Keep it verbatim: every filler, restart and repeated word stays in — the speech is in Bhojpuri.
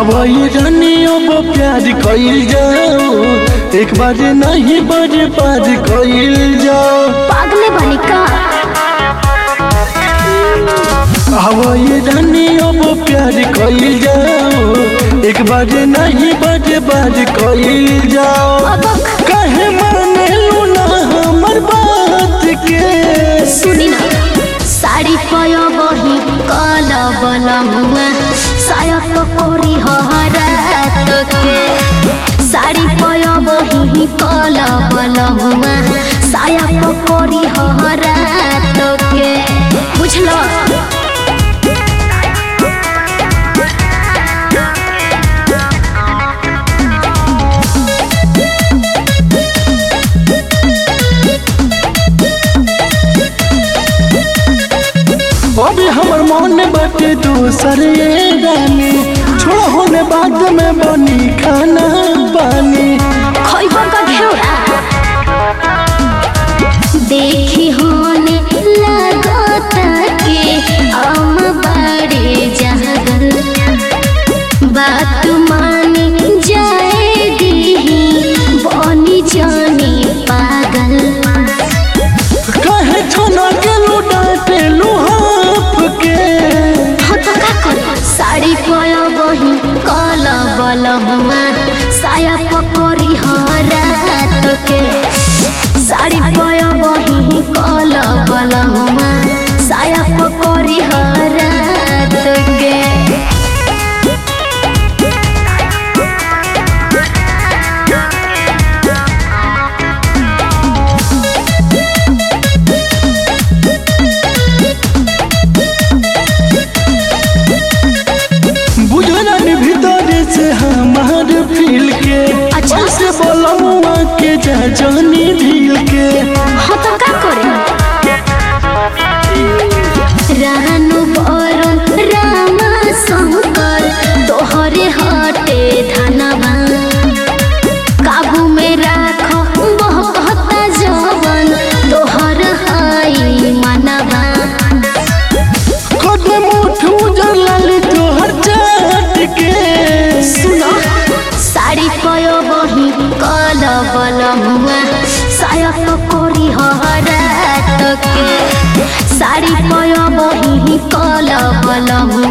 हवाई रानी अब प्यार कइल जाओ, एक बार नहीं बार बार कइल जाओ। पागले बनी का हवाई रानी अब प्यार कइल जाओ, एक बार नहीं बार बार कइल जाओ। कहे माने लूना हमर बात के, सुनी ना साड़ी पयो बही काला बला हुआ साया पकोरी हरात के। साड़ी पयो बही काला बला हुआ साया पकोरी हरात के। बुझलो अभी हमर मन बाटे दूसर ये रानी, छोड़ा होने बाद में बनी खाना पानी। खइबा का घेरा देखी होने लगता के हम बड़े जहगल बात माने जाएगी बनी जानी पागल। कहे छोना के लुटाते लुहाफ के, साड़ी पया बही काला बला हुआ साया पकोरी हरात के। साड़ी पया बही काला बला हुआ साया पकोरी हरात के। बुझरानी भीतर से हमार फील के, अच्छा से बोलमुआ के जा जानी भील के। हाँ तो का करे रानू बरन रामा शंकर तोहरे हटे धनवा काबू में राखो बहता जवन तोहर हाई मनवा। कदम उठू जलाल तोहर जाट के, सुनो साड़ी पयो बही काला बला हुआ साया पकोरी हरात के। साड़ी पयो बही काला बला हुआ